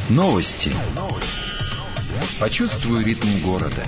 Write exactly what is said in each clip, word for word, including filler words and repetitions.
Новости. Почувствуй ритм города.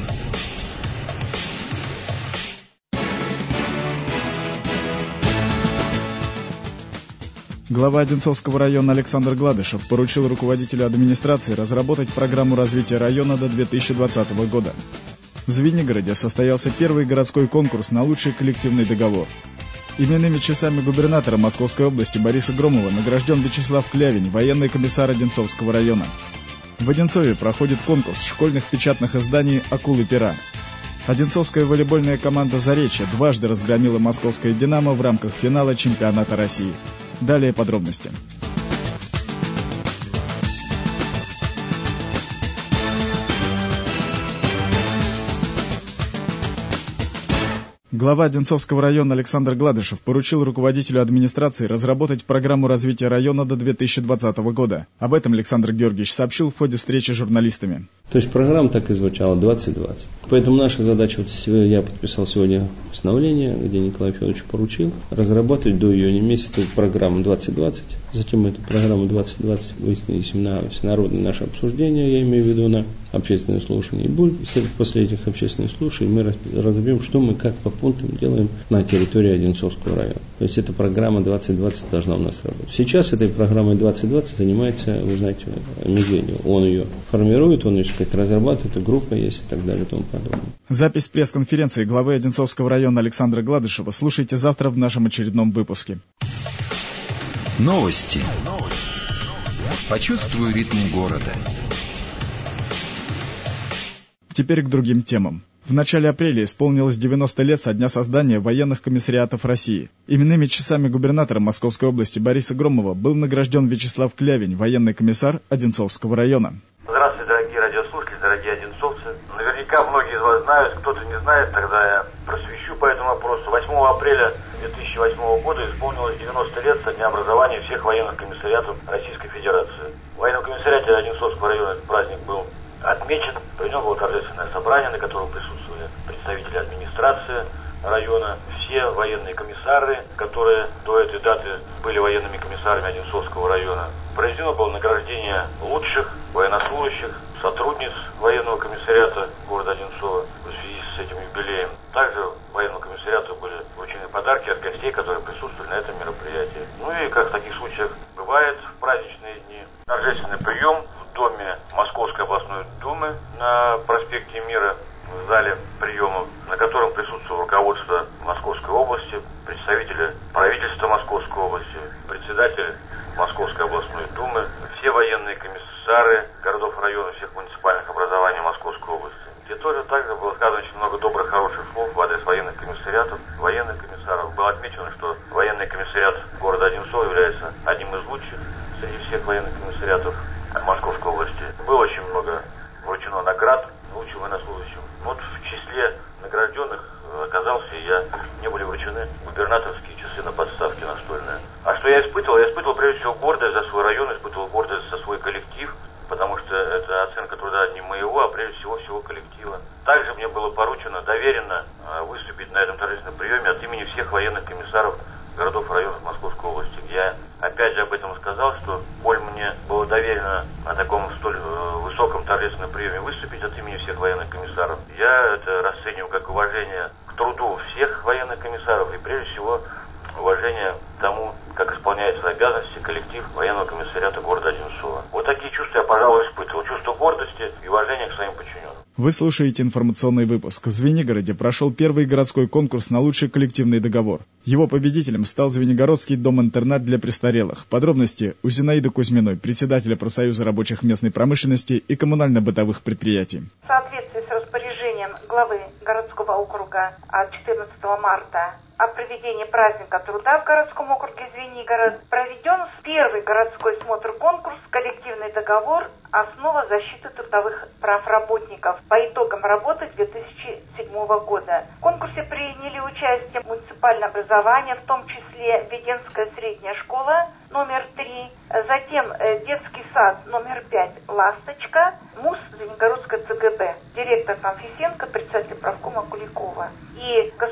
Глава Одинцовского района Александр Гладышев поручил руководителю администрации разработать программу развития района до две тысячи двадцатого года. В Звенигороде состоялся первый городской конкурс на лучший коллективный договор. Именными часами губернатора Московской области Бориса Громова награжден Вячеслав Клявень, военный комиссар Одинцовского района. В Одинцове проходит конкурс школьных печатных изданий «Акулы пера». Одинцовская волейбольная команда «Заречье» дважды разгромила московское «Динамо» в рамках финала чемпионата России. Далее подробности. Глава Одинцовского района Александр Гладышев поручил руководителю администрации разработать программу развития района до две тысячи двадцатого года. Об этом Александр Георгиевич сообщил в ходе встречи с журналистами. То есть программа так и звучала двадцать двадцать. Поэтому наша задача, вот я подписал сегодня постановление, где Николай Федорович поручил разработать до июня месяца программу двадцать двадцать. Затем эту программу двадцать двадцать вынести на всенародное наше обсуждение, я имею в виду на общественные слушания. И будет, после этих общественных слушаний мы разобьем, что мы как по пунктам делаем на территории Одинцовского района. То есть эта программа двадцать двадцать должна у нас работать. Сейчас этой программой двадцать двадцать занимается, вы знаете, Медведев. Он ее формирует, он ее, так сказать, разрабатывает, группа есть и так далее и тому подобное. Запись пресс-конференции главы Одинцовского района Александра Гладышева слушайте завтра в нашем очередном выпуске. Новости. Почувствуй ритм города. Теперь к другим темам. В начале апреля исполнилось девяносто лет со дня создания военных комиссариатов России. Именными часами губернатора Московской области Бориса Громова был награжден Вячеслав Клявень, военный комиссар Одинцовского района. Здравствуйте, дорогие радиослушатели, дорогие одинцовцы. Наверняка многие из вас знают, кто-то не знает, тогда я просвещу по этому вопросу. восьмого апреля две тысячи восьмого года исполнилось девяносто лет со дня образования всех военных комиссариатов Российской Федерации. В военном комиссариате Одинцовского района этот праздник был отмечен. При нем было торжественное собрание, на котором присутствовали представители администрации района, все военные комиссары, которые до этой даты были военными комиссарами Одинцовского района. Проведено было награждение лучших военнослужащих, сотрудниц военного комиссариата города Одинцова в связи с этим юбилеем. Также военному комиссариату были вручены подарки от гостей, которые присутствовали на этом мероприятии. Ну и, как в таких случаях бывает в праздничные дни, торжественный прием в доме Московской областной думы на проспекте Мира, в зале приемов, на котором присутствовало руководство Московской области, представители правительства Московской области, председатель Московской областной думы, все военные комиссары городов и районов всех муниципальных образований Московской области, где тоже также было сказано очень много добрых, хороших слов в адрес военных комиссариатов, военных комиссаров. Было отмечено, что военный комиссариат города Одинцова является одним из лучших среди всех военных комиссариатов Московской области. Было очень много вручено наград лучшим военнослужащим. Вот в числе награжденных оказался и я. Мне были вручены губернаторские часы на подставке настольные. А что я испытывал? Я испытывал прежде всего гордость за свой район, испытывал гордость за свой коллектив, потому что это оценка труда не моего, а прежде всего всего коллектива. Также мне было поручено, доверенно выступить на этом торжественном приеме от имени всех военных комиссаров городов и районов Московской области. Я опять же об этом сказал, что коль мне было доверено на таком столь высоком торжественном приеме выступить от имени всех военных комиссаров, я это расцениваю как уважение к труду всех военных комиссаров и прежде всего уважение к тому, как исполняет свои обязанности коллектив военного комиссариата города Одинцова. Вот такие чувства я, пожалуй, испытывал. Чувство гордости и уважения к своим подчиненным. Вы слушаете информационный выпуск. В Звенигороде прошел первый городской конкурс на лучший коллективный договор. Его победителем стал Звенигородский дом-интернат для престарелых. Подробности у Зинаиды Кузьминой, председателя профсоюза рабочих местной промышленности и коммунально-бытовых предприятий. В соответствии с распоряжением главы городского округа от четырнадцатого марта о проведении праздника труда в городском округе Звенигород проведен первый городской смотр-конкурс «Коллективный договор. Основа защиты трудовых прав работников» по итогам работы две тысячи седьмого года. В конкурсе приняли участие муниципальное образование, в том числе Веденская средняя школа номер три, затем детский сад номер пять «Ласточка», МУС Звенигородская ЦГБ, директор Фанфисенко, председатель правкома Куликова и государственный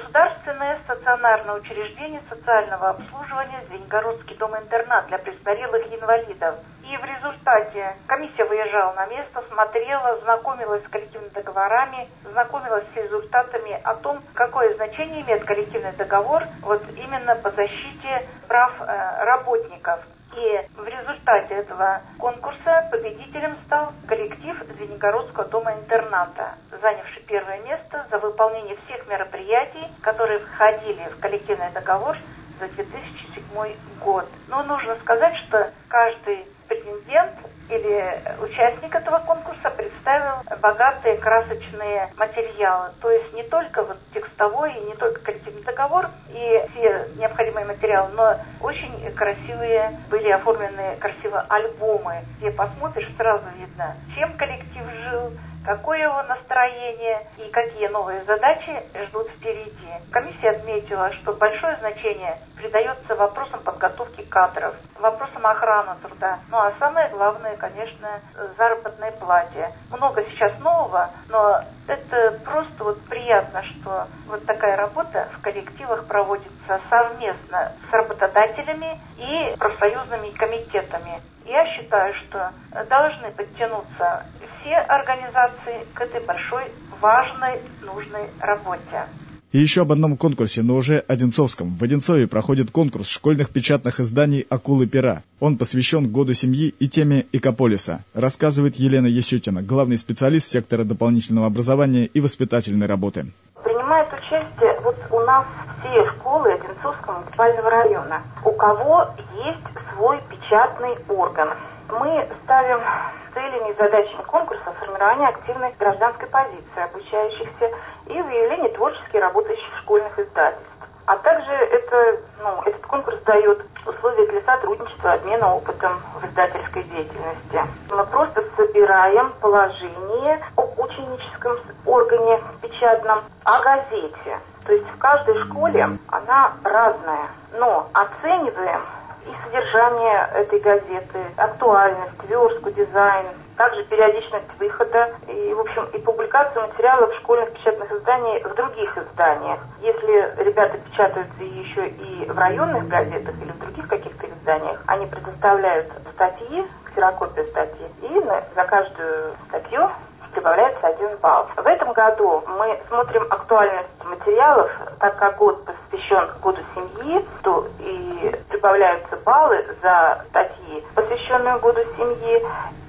СНС стационарное учреждение социального обслуживания Звенигородский дом-интернат для престарелых и инвалидов. И в результате комиссия выезжала на место, смотрела, знакомилась с коллективными договорами, знакомилась с результатами о том, какое значение имеет коллективный договор вот именно по защите прав э, работников. И в результате этого конкурса победителем стал коллектив Звенигородского дома-интерната, занявший первое место за выполнение всех мероприятий, которые входили в коллективный договор за две тысячи седьмой год. Но нужно сказать, что каждый претендент или участник этого конкурса представил богатые красочные материалы. То есть не только вот текстовой, и не только коллективный договор и все необходимые материалы, но очень красивые были оформлены красиво альбомы, где посмотришь, сразу видно, чем коллектив жил, какое его настроение и какие новые задачи ждут впереди. Комиссия отметила, что большое значение придается вопросам подготовки кадров, вопросам охраны труда. Ну а самое главное, конечно, заработной плате. Много сейчас нового, но это просто вот приятно, что вот такая работа в коллективах проводится совместно с работодателями и профсоюзными комитетами. Я считаю, что должны подтянуться все организации к этой большой, важной, нужной работе. И еще об одном конкурсе, но уже одинцовском. В Одинцове проходит конкурс школьных печатных изданий «Акулы пера». Он посвящен Году семьи и теме Экополиса, рассказывает Елена Есютина, главный специалист сектора дополнительного образования и воспитательной работы. Принимают участие вот у нас все школы Одинцовского муниципального района, у кого есть свой печатный орган. Мы ставим целями и задачами конкурса формирование активной гражданской позиции обучающихся и выявление творчески работающих школьных издательств. А также это, ну, этот конкурс дает условия для сотрудничества, обмена опытом в издательской деятельности. Мы просто собираем положение об ученическом органе печатном, о газете. То есть в каждой школе она разная, но оцениваем и содержание этой газеты, актуальность, верстку, дизайн, также периодичность выхода и, в общем, и публикацию материалов школьных печатных изданий в других изданиях. Если ребята печатаются еще и в районных газетах или в других каких-то изданиях, они предоставляют статьи, ксерокопию статьи, и на, за каждую статью прибавляется один балл. В этом году мы смотрим актуальность материалов, так как год посвящен Году семьи, то и прибавляются баллы за статьи, посвященные Году семьи,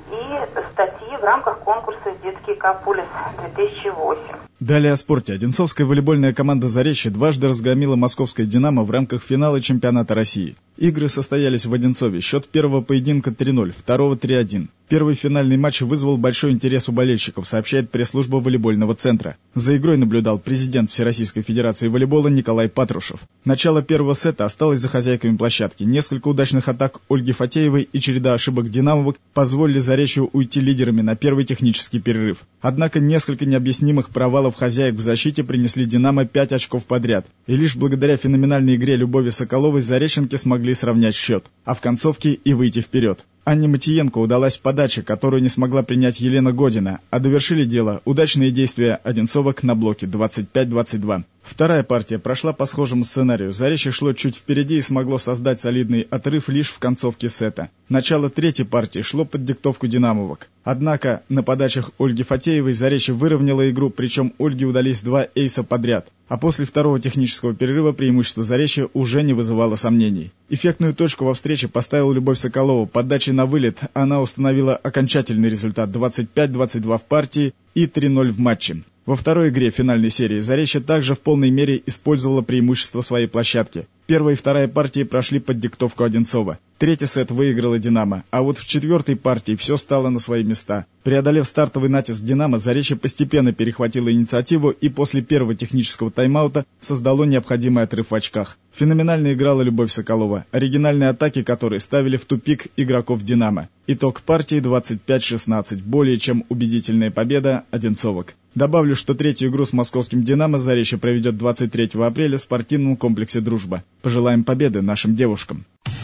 и статьи в рамках конкурса «Детский Экополис две тысячи восемь». Далее о спорте. Одинцовская волейбольная команда «Заречье» дважды разгромила московское «Динамо» в рамках финала чемпионата России. Игры состоялись в Одинцове. Счет первого поединка три ноль, второго три один. Первый финальный матч вызвал большой интерес у болельщиков, сообщает пресс-служба волейбольного центра. За игрой наблюдал президент Всероссийской Федерации волейбола Николай Патрушев. Начало первого сета осталось за хозяйками площадки. Несколько удачных атак Ольги Фатеевой и череда ошибок «Динамовок» позволили «Заречью» уйти лидерами на первый технический перерыв. Однако несколько необъяснимых провалов хозяек в защите принесли «Динамо» пять очков подряд. И лишь благодаря феноменальной игре Любови Соколовой зареченки смогли сравнять счет, а в концовке и выйти вперед. Анне Матиенко удалась подача, которую не смогла принять Елена Година, а довершили дело удачные действия одинцовок на блоке двадцать пять двадцать два. Вторая партия прошла по схожему сценарию. Заречье шло чуть впереди и смогло создать солидный отрыв лишь в концовке сета. Начало третьей партии шло под диктовку «Динамовок». Однако на подачах Ольги Фатеевой Заречье выровняло игру, причем Ольге удались два эйса подряд. А после второго технического перерыва преимущество Заречья уже не вызывало сомнений. Эффектную точку во встрече поставила Любовь Соколова. Подачей на вылет она установила окончательный результат двадцать пять двадцать два в партии и три ноль в матче. Во второй игре финальной серии Заречье также в полной мере использовало преимущество своей площадки. Первая и вторая партии прошли под диктовку Одинцова. Третий сет выиграла «Динамо», а вот в четвертой партии все стало на свои места. Преодолев стартовый натиск «Динамо», Заречье постепенно перехватило инициативу и после первого технического тайм-аута создало необходимый отрыв в очках. Феноменально играла Любовь Соколова, оригинальные атаки которой ставили в тупик игроков «Динамо». Итог партии двадцать пять шестнадцать, более чем убедительная победа одинцовок. Добавлю, что третью игру с московским «Динамо» Заречье проведет двадцать третьего апреля в спортивном комплексе «Дружба». Пожелаем победы нашим девушкам.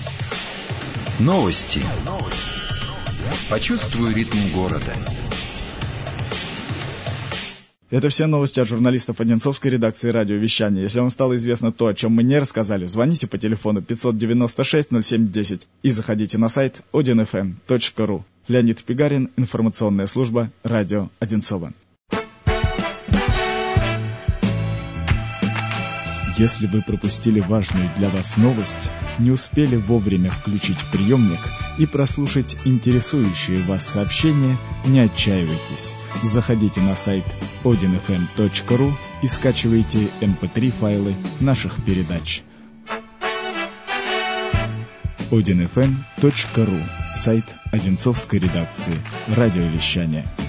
Новости. Почувствуй ритм города. Это все новости от журналистов Одинцовской редакции радиовещания. Если вам стало известно то, о чем мы не рассказали, звоните по телефону пятьсот девяносто шесть ноль семь десять и заходите на сайт один эф эм точка ру. Леонид Пигарин, информационная служба «Радио Одинцово». Если вы пропустили важную для вас новость, не успели вовремя включить приемник и прослушать интересующие вас сообщения, не отчаивайтесь. Заходите на сайт один эф эм точка ру и скачивайте эм пэ три файлы наших передач. один эф эм точка ру, сайт Одинцовской редакции радиовещания.